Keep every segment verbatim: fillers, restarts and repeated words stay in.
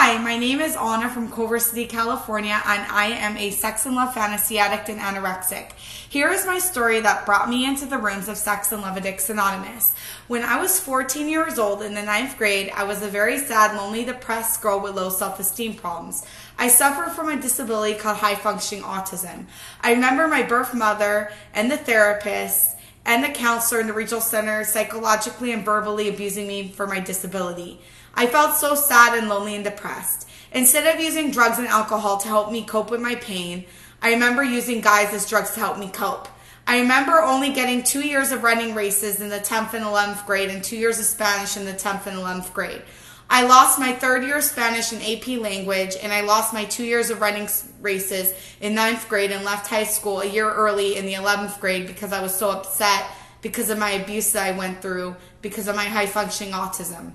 Hi, my name is Anna from Culver City, California, and I am a sex and love fantasy addict and anorexic. Here is my story that brought me into the rooms of Sex and Love Addicts Anonymous. When I was fourteen years old in the ninth grade, I was a very sad, lonely, depressed girl with low self-esteem problems. I suffered from a disability called high-functioning autism. I remember my birth mother and the therapist and the counselor in the regional center psychologically and verbally abusing me for my disability. I felt so sad and lonely and depressed. Instead of using drugs and alcohol to help me cope with my pain, I remember using guys as drugs to help me cope. I remember only getting two years of running races in the tenth and eleventh grade and two years of Spanish in the tenth and eleventh grade. I lost my third year of Spanish in A P language, and I lost my two years of running races in ninth grade and left high school a year early in the eleventh grade because I was so upset because of my abuse that I went through because of my high-functioning autism.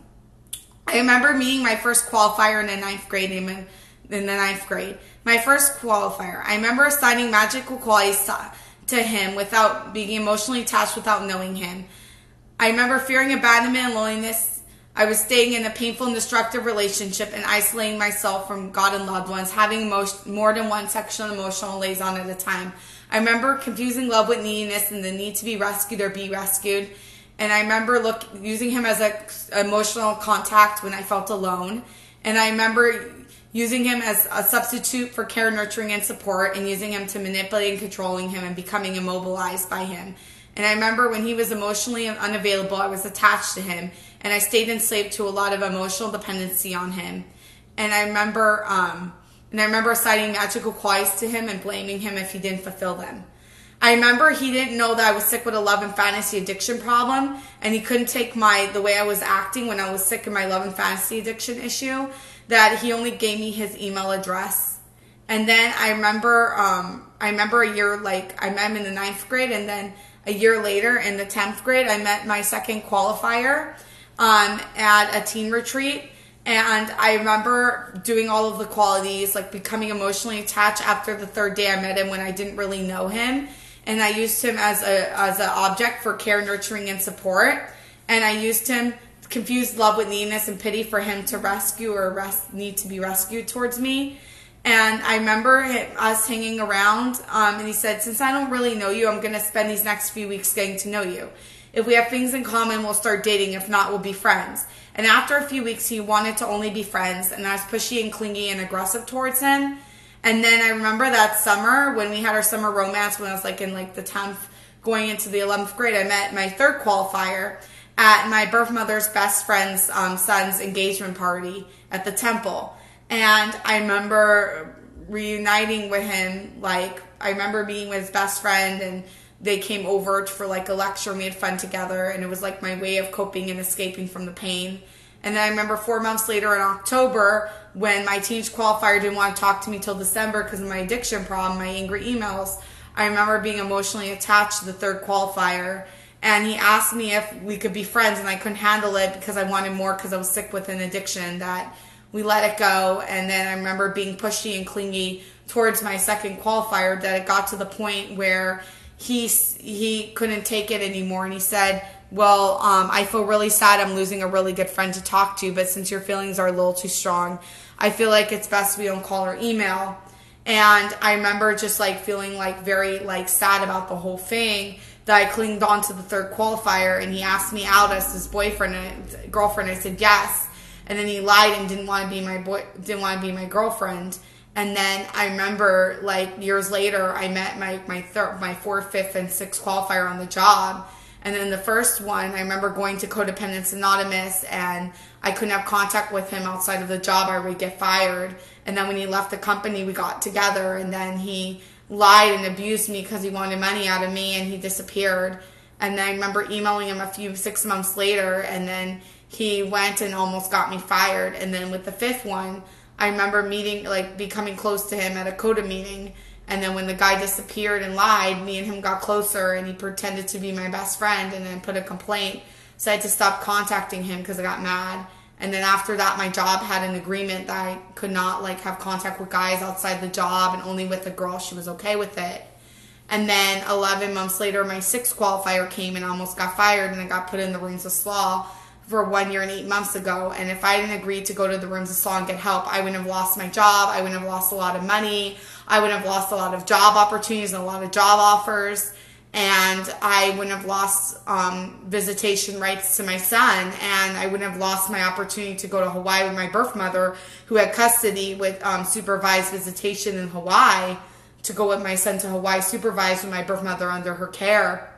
I remember meeting my first qualifier in the ninth grade in, in the ninth grade. My first qualifier. I remember assigning magical qualities to, to him without being emotionally attached without knowing him. I remember fearing abandonment and loneliness. I was staying in a painful and destructive relationship and isolating myself from God and loved ones, having emotion, more than one sexual and emotional liaison at a time. I remember confusing love with neediness and the need to be rescued or be rescued. And I remember look, using him as an emotional contact when I felt alone. And I remember using him as a substitute for care, nurturing, and support, and using him to manipulate and controlling him and becoming immobilized by him. And I remember when he was emotionally unavailable, I was attached to him. And I stayed enslaved to a lot of emotional dependency on him. And I remember, um, and I remember assigning magical qualities to him and blaming him if he didn't fulfill them. I remember he didn't know that I was sick with a love and fantasy addiction problem, and he couldn't take my the way I was acting when I was sick in my love and fantasy addiction issue, that he only gave me his email address. And then I remember, um, I remember a year, like, I met him in the ninth grade, and then a year later in the tenth grade, I met my second qualifier um, at a teen retreat. And I remember doing all of the qualities, like becoming emotionally attached after the third day I met him when I didn't really know him. And I used him as a as an object for care, nurturing, and support. And I used him, confused love with neediness and pity for him to rescue or res- need to be rescued towards me. And I remember us hanging around, um, and he said, since I don't really know you, I'm going to spend these next few weeks getting to know you. If we have things in common, we'll start dating. If not, we'll be friends. And after a few weeks, he wanted to only be friends, and I was pushy and clingy and aggressive towards him. And then I remember that summer when we had our summer romance when I was like in like the tenth going into the eleventh grade, I met my third qualifier at my birth mother's best friend's um, son's engagement party at the temple. And I remember reuniting with him. Like, I remember being with his best friend, and they came over for like a lecture and we had fun together, and it was like my way of coping and escaping from the pain. And then I remember four months later in October when my teenage qualifier didn't want to talk to me till December because of my addiction problem, my angry emails. I remember being emotionally attached to the third qualifier, and he asked me if we could be friends, and I couldn't handle it because I wanted more because I was sick with an addiction, that we let it go. And then I remember being pushy and clingy towards my second qualifier, that it got to the point where he he couldn't take it anymore, and he said, well, um, I feel really sad I'm losing a really good friend to talk to, but since your feelings are a little too strong, I feel like it's best we don't call or email. And I remember just like feeling like very like sad about the whole thing, that I clinged on to the third qualifier, and he asked me out as his boyfriend and girlfriend. I said yes, and then he lied and didn't want to be my boy, didn't want to be my girlfriend. And then I remember like years later, I met my my third, my fourth, fifth, and sixth qualifier on the job. And then the first one, I remember going to Codependence Anonymous, and I couldn't have contact with him outside of the job or I would get fired. And then when he left the company, we got together, and then he lied and abused me because he wanted money out of me, and he disappeared. And then I remember emailing him a few, six months later, and then he went and almost got me fired. And then with the fifth one, I remember meeting, like becoming close to him at a CODA meeting. And then when the guy disappeared and lied, me and him got closer, and he pretended to be my best friend and then put a complaint. So I had to stop contacting him because I got mad. And then after that, my job had an agreement that I could not like have contact with guys outside the job, and only with a girl. She was okay with it. And then eleven months later, my sixth qualifier came and I almost got fired, and I got put in the rings of slaw for one year and eight months ago. And if I didn't agree to go to the Rooms of Slaw and get help, I wouldn't have lost my job. I wouldn't have lost a lot of money. I wouldn't have lost a lot of job opportunities and a lot of job offers. And I wouldn't have lost um, visitation rights to my son. And I wouldn't have lost my opportunity to go to Hawaii with my birth mother, who had custody with um, supervised visitation in Hawaii, to go with my son to Hawaii, supervised with my birth mother under her care.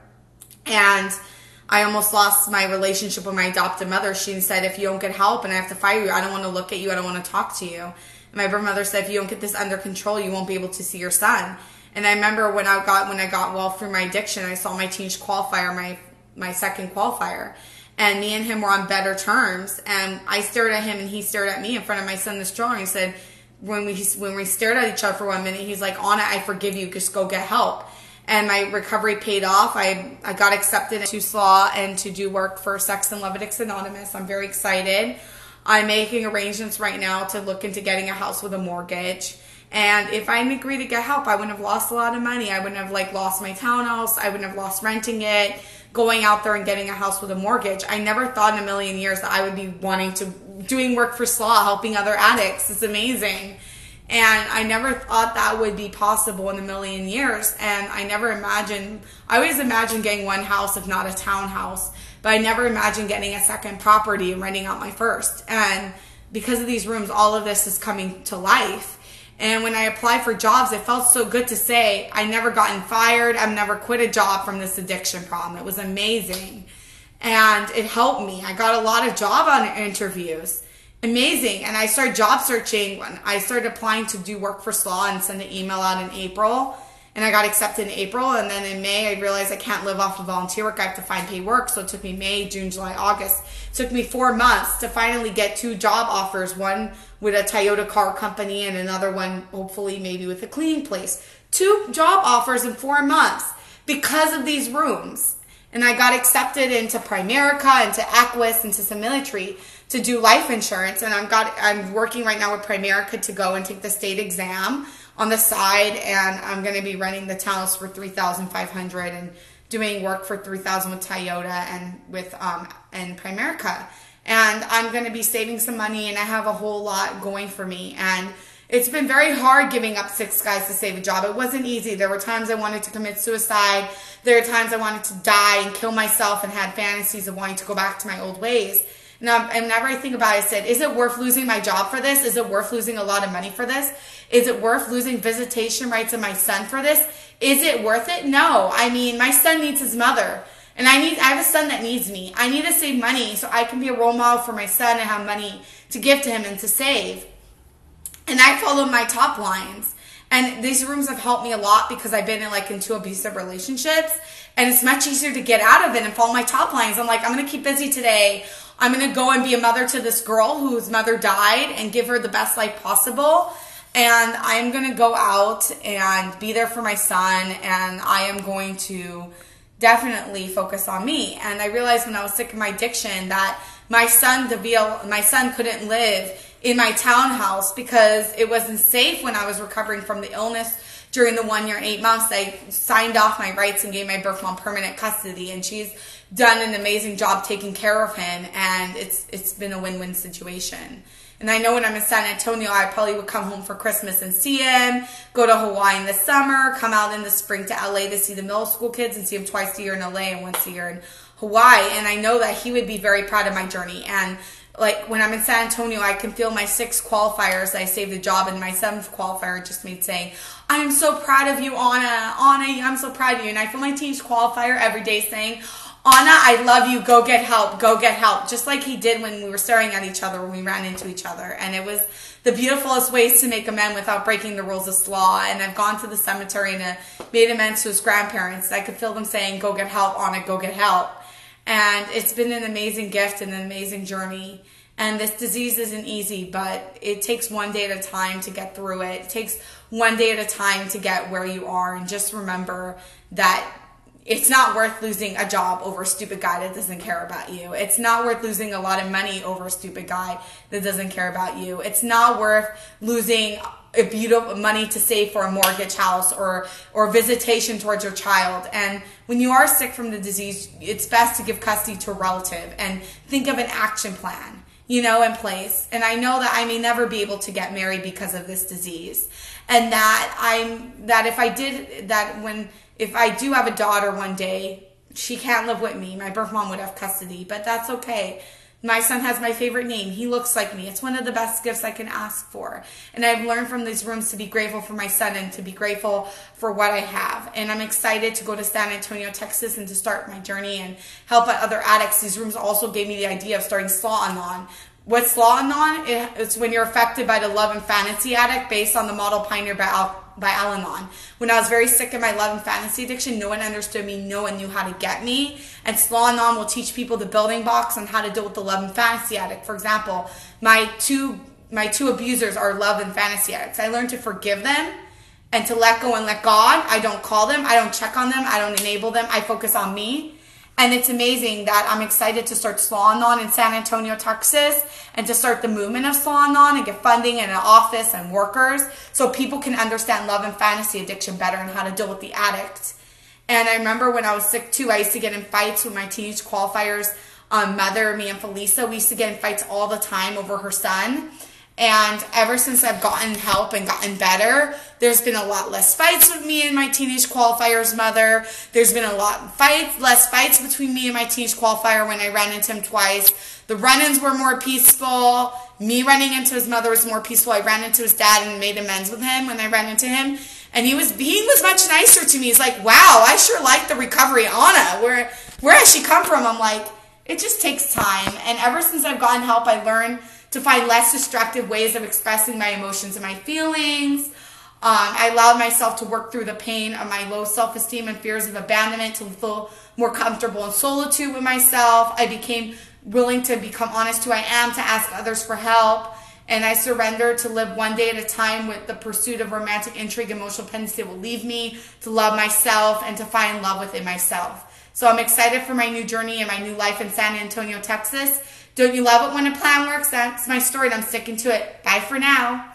And I almost lost my relationship with my adopted mother. She said, if you don't get help and I have to fire you, I don't want to look at you. I don't want to talk to you. And my birth mother said, if you don't get this under control, you won't be able to see your son. And I remember when I got when I got well through my addiction, I saw my teenage qualifier, my my second qualifier. And me and him were on better terms. And I stared at him and he stared at me in front of my son, this drawing. He said, when we when we stared at each other for one minute, he's like, Anna, I forgive you. Just go get help. And my recovery paid off. I, I got accepted to S L A W and to do work for Sex and Love Addicts Anonymous. I'm very excited. I'm making arrangements right now to look into getting a house with a mortgage. And if I didn't agree to get help, I wouldn't have lost a lot of money. I wouldn't have like lost my townhouse. I wouldn't have lost renting it, going out there and getting a house with a mortgage. I never thought in a million years that I would be wanting to, doing work for S L A W, helping other addicts. It's amazing. And I never thought that would be possible in a million years. And I never imagined, I always imagined getting one house, if not a townhouse. But I never imagined getting a second property and renting out my first. And because of these rooms, all of this is coming to life. And when I applied for jobs, it felt so good to say, I never gotten fired. I've never quit a job from this addiction problem. It was amazing. And it helped me. I got a lot of job on interviews. Amazing. And I started job searching when I started applying to do work for S L A W and send an email out in April. And I got accepted in April. And then in May, I realized I can't live off of volunteer work. I have to find paid work. So it took me May, June, July, August. It took me four months to finally get two job offers. One with a Toyota car company and another one, hopefully, maybe with a cleaning place. Two job offers in four months because of these rooms. And I got accepted into Primerica, into Equus, into some military to do life insurance. And I'm got I'm working right now with Primerica to go and take the state exam on the side. And I'm going to be renting the townhouse for three thousand five hundred dollars and doing work for three thousand dollars with Toyota and with um and Primerica. And I'm going to be saving some money, and I have a whole lot going for me. And it's been very hard giving up six guys to save a job. It wasn't easy. There were times I wanted to commit suicide. There were times I wanted to die and kill myself and had fantasies of wanting to go back to my old ways. Now, and whenever I think about it, I said, is it worth losing my job for this? Is it worth losing a lot of money for this? Is it worth losing visitation rights of my son for this? Is it worth it? No. I mean, my son needs his mother. And I need, I have a son that needs me. I need to save money so I can be a role model for my son and have money to give to him and to save. And I follow my top lines. And these rooms have helped me a lot because I've been in like in two abusive relationships. And it's much easier to get out of it and follow my top lines. I'm like, I'm going to keep busy today. I'm going to go and be a mother to this girl whose mother died and give her the best life possible. And I'm going to go out and be there for my son. And I am going to definitely focus on me. And I realized when I was sick of my addiction that my son, Deville, my son couldn't live in my townhouse because it wasn't safe when I was recovering from the illness. During the one year and eight months, I signed off my rights and gave my birth mom permanent custody, and she's done an amazing job taking care of him, and it's it's been a win-win situation. And I know when I'm in San Antonio, I probably would come home for Christmas and see him, go to Hawaii in the summer, come out in the spring to L A to see the middle school kids and see him twice a year in L A and once a year in Hawaii. And I know that he would be very proud of my journey. And like when I'm in San Antonio, I can feel my six qualifiers. I saved a job, and my seventh qualifier just made saying, I'm so proud of you, Anna. Anna, I'm so proud of you. And I feel my teenage qualifier every day saying, Anna, I love you. Go get help. Go get help. Just like he did when we were staring at each other, when we ran into each other. And it was the beautifulest ways to make amends without breaking the rules of S L A W. And I've gone to the cemetery and uh, made amends to his grandparents. I could feel them saying, go get help, Anna, go get help. And it's been an amazing gift and an amazing journey. And this disease isn't easy, but it takes one day at a time to get through it. It takes one day at a time to get where you are. And just remember that it's not worth losing a job over a stupid guy that doesn't care about you. It's not worth losing a lot of money over a stupid guy that doesn't care about you. It's not worth losing a beautiful money to save for a mortgage house or or visitation towards your child. And when you are sick from the disease, it's best to give custody to a relative and think of an action plan, you know, in place. And I know that I may never be able to get married because of this disease, and that I'm that if I did that when if I do have a daughter one day, she can't live with me. My birth mom would have custody, but that's okay. My son has my favorite name. He looks like me. It's one of the best gifts I can ask for. And I've learned from these rooms to be grateful for my son and to be grateful for what I have. And I'm excited to go to San Antonio, Texas, and to start my journey and help other addicts. These rooms also gave me the idea of starting Slaw Anon. What's Slaw Anon? It's when you're affected by the love and fantasy addict based on the model Pioneer by Al by Al-Anon. When I was very sick of my love and fantasy addiction, no one understood me, no one knew how to get me. And Slaw Anon will teach people the building blocks on how to deal with the love and fantasy addict. For example, my two my two abusers are love and fantasy addicts. I learned to forgive them and to let go and let God. I don't call them, I don't check on them, I don't enable them, I focus on me. And it's amazing that I'm excited to start Slaw Anon in San Antonio, Texas, and to start the movement of Slaw Anon and get funding and an office and workers so people can understand love and fantasy addiction better and how to deal with the addict. And I remember when I was sick too, I used to get in fights with my teenage qualifier's um, mother, me and Felisa. We used to get in fights all the time over her son. And ever since I've gotten help and gotten better, there's been a lot less fights with me and my teenage qualifier's mother. There's been a lot fights, less fights between me and my teenage qualifier when I ran into him twice. The run-ins were more peaceful. Me running into his mother was more peaceful. I ran into his dad and made amends with him when I ran into him. And he was he was much nicer to me. He's like, wow, I sure like the recovery, Anna. Where, where has she come from? I'm like, it just takes time. And ever since I've gotten help, I learned to find less destructive ways of expressing my emotions and my feelings. Um, I allowed myself to work through the pain of my low self-esteem and fears of abandonment to feel more comfortable in solitude with myself. I became willing to become honest who I am, to ask others for help. And I surrendered to live one day at a time with the pursuit of romantic intrigue, emotional dependency that will leave me, to love myself and to find love within myself. So I'm excited for my new journey and my new life in San Antonio, Texas. Don't you love it when a plan works? That's my story and I'm sticking to it. Bye for now.